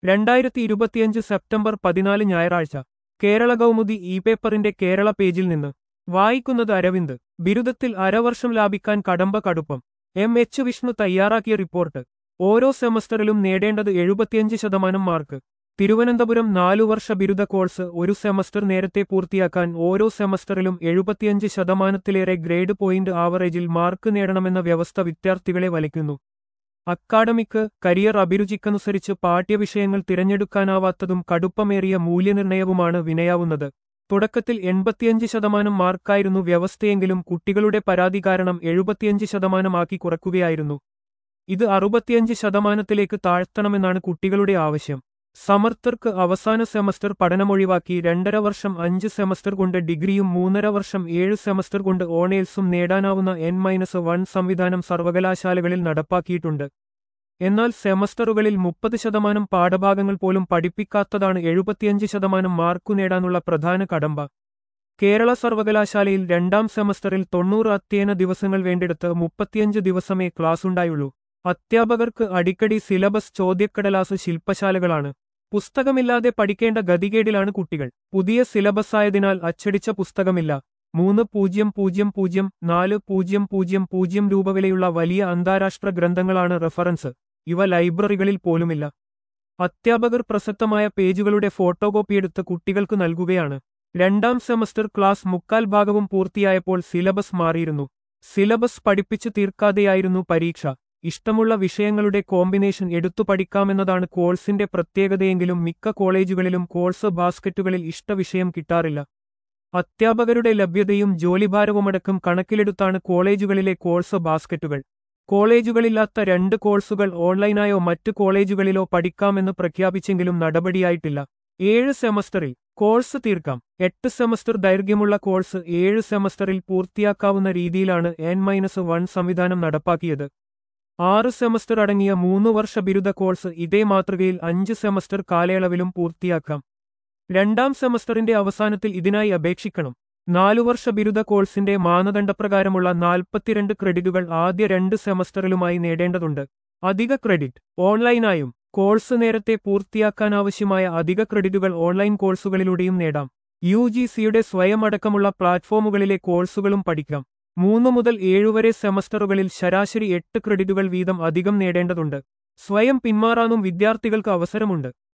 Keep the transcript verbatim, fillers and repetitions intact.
രണ്ടായിരത്തി ഇരുപത്തിയഞ്ച് സെപ്റ്റംബർ പതിനാല് ഞായറാഴ്ച കേരള കൗമുദി ഇ പേപ്പറിന്റെ കേരള പേജിൽ നിന്ന് വായിക്കുന്നത് അരവിന്ദ്. ബിരുദത്തിൽ അരവർഷം ലാഭിക്കാൻ കടമ്പ കടുപ്പം. എം എച്ച് വിഷ്ണു തയ്യാറാക്കിയ റിപ്പോർട്ട്. ഓരോ സെമസ്റ്ററിലും നേടേണ്ടത് എഴുപത്തിയഞ്ച് ശതമാനം മാർക്ക്. തിരുവനന്തപുരം നാലുവർഷ ബിരുദ കോഴ്സ് ഒരു സെമസ്റ്റർ നേരത്തെ പൂർത്തിയാക്കാൻ ഓരോ സെമസ്റ്ററിലും എഴുപത്തിയഞ്ച് ശതമാനത്തിലേറെ ഗ്രേഡ് പോയിന്റ് ആവറേജിൽ മാർക്ക് നേടണമെന്ന വ്യവസ്ഥ വിദ്യാർത്ഥികളെ വലയ്ക്കുന്നു. Academic career അഭിരുചിക്കനുസരിച്ച് പാഠ്യവിഷയങ്ങൾ തിരഞ്ഞെടുക്കാനാവാത്തതും കടുപ്പമേറിയ മൂല്യനിർണയവുമാണ് വിനയാവുന്നത്. തുടക്കത്തിൽ എൺപത്തിയഞ്ച് ശതമാനം മാർക്കായിരുന്നു വ്യവസ്ഥയെങ്കിലും കുട്ടികളുടെ പരാതി കാരണം എഴുപത്തിയഞ്ച് ശതമാനമാക്കി കുറക്കുകയായിരുന്നു. ഇത് അറുപത്തിയഞ്ച് ശതമാനത്തിലേക്ക് താഴ്ത്തണമെന്നാണ് കുട്ടികളുടെ ആവശ്യം. സമർത്ഥർക്ക് അവസാന സെമസ്റ്റർ പഠനമൊഴിവാക്കി രണ്ടര വർഷം അഞ്ച് സെമസ്റ്റർ കൊണ്ട് ഡിഗ്രിയും മൂന്നര വർഷം ഏഴ് സെമസ്റ്റർ കൊണ്ട് ഓണേഴ്സും നേടാനാവുന്ന എൻ മൈനസ് വൺ സംവിധാനം സർവകലാശാലകളിൽ നടപ്പാക്കിയിട്ടുണ്ട്. എന്നാൽ സെമസ്റ്ററുകളിൽ മുപ്പത് ശതമാനം പാഠഭാഗങ്ങൾ പോലും പഠിപ്പിക്കാത്തതാണ് എഴുപത്തിയഞ്ച് ശതമാനം മാർക്കു നേടാനുള്ള പ്രധാന കടമ്പ. കേരള സർവകലാശാലയിൽ രണ്ടാം സെമസ്റ്ററിൽ തൊണ്ണൂറ് അധ്യയന ദിവസങ്ങൾ വേണ്ടിടത്ത് മുപ്പത്തിയഞ്ച് ദിവസമേ ക്ലാസുണ്ടായുള്ളൂ. അധ്യാപകർക്ക് അടിക്കടി സിലബസ് ചോദ്യക്കടലാസ് ശില്പശാലകളാണ്. പുസ്തകമില്ലാതെ പഠിക്കേണ്ട ഗതികേടിലാണ് കുട്ടികൾ. പുതിയ സിലബസായതിനാൽ അച്ചടിച്ച പുസ്തകമില്ല. മൂന്ന് പൂജ്യം പൂജ്യം പൂജ്യം നാല് പൂജ്യം പൂജ്യം പൂജ്യം രൂപ വിലയുള്ള വലിയ അന്താരാഷ്ട്ര ഗ്രന്ഥങ്ങളാണ് റഫറൻസ്. ഇവ ലൈബ്രറികളിൽ പോലുമില്ല. അധ്യാപകർ പ്രസക്തമായ പേജുകളുടെ ഫോട്ടോകോപ്പിയെടുത്ത് കുട്ടികൾക്ക് നൽകുകയാണ്. രണ്ടാം സെമസ്റ്റർ ക്ലാസ് മുക്കാൽ ഭാഗവും പൂർത്തിയായപ്പോൾ സിലബസ് മാറിയിരുന്നു. സിലബസ് പഠിപ്പിച്ചു തീർക്കാതെയായിരുന്നു പരീക്ഷ. ഇഷ്ടമുള്ള വിഷയങ്ങളുടെ കോമ്പിനേഷൻ എടുത്തു പഠിക്കാമെന്നതാണ് കോഴ്സിന്റെ പ്രത്യേകതയെങ്കിലും മിക്ക കോളേജുകളിലും കോഴ്സ് ബാസ്ക്കറ്റുകളിൽ ഇഷ്ടവിഷയം കിട്ടാറില്ല. അധ്യാപകരുടെ ലഭ്യതയും ജോലിഭാരവുമടക്കം കണക്കിലെടുത്താണ് കോളേജുകളിലെ കോഴ്സ് ബാസ്ക്കറ്റുകൾ. കോളേജുകളില്ലാത്ത രണ്ട് കോഴ്സുകൾ ഓൺലൈനായോ മറ്റ് കോളേജുകളിലോ പഠിക്കാമെന്ന് പ്രഖ്യാപിച്ചെങ്കിലും നടപടിയായിട്ടില്ല. ഏഴ് സെമസ്റ്ററിൽ കോഴ്സ് തീർക്കാം. എട്ട് സെമസ്റ്റർ ദൈർഘ്യമുള്ള കോഴ്സ് ഏഴ് സെമസ്റ്ററിൽ പൂർത്തിയാക്കാവുന്ന രീതിയിലാണ് എൻ മൈനസ് വൺ സംവിധാനം നടപ്പാക്കിയത്. ആറ് സെമസ്റ്റർ അടങ്ങിയ മൂന്ന് വർഷ ബിരുദ കോഴ്സ് ഇതേ മാതൃകയിൽ അഞ്ച് സെമസ്റ്റർ കാലയളവിലും പൂർത്തിയാക്കാം. രണ്ടാം സെമസ്റ്ററിന്റെ അവസാനത്തിൽ ഇതിനായി അപേക്ഷിക്കണം. നാലുവർഷ ബിരുദ കോഴ്സിന്റെ മാനദണ്ഡപ്രകാരമുള്ള നാൽപ്പത്തിരണ്ട് ക്രെഡിറ്റുകൾ ആദ്യ രണ്ട് സെമസ്റ്ററിലുമായി നേടേണ്ടതുണ്ട്. അധിക ക്രെഡിറ്റ് ഓൺലൈനായും കോഴ്സ് നേരത്തെ പൂർത്തിയാക്കാനാവശ്യമായ അധിക ക്രെഡിറ്റുകൾ ഓൺലൈൻ കോഴ്സുകളിലൂടെയും നേടാം. യു ജി സിയുടെ സ്വയം അടക്കമുള്ള പ്ലാറ്റ്ഫോമുകളിലെ കോഴ്സുകളും പഠിക്കാം. മൂന്ന് മുതൽ ഏഴുവരെ സെമസ്റ്ററുകളിൽ ശരാശരി എട്ട് ക്രെഡിറ്റുകൾ വീതം അധികം നേടേണ്ടതുണ്ട്. സ്വയം പിന്മാറാനും വിദ്യാർത്ഥികൾക്ക് അവസരമുണ്ട്.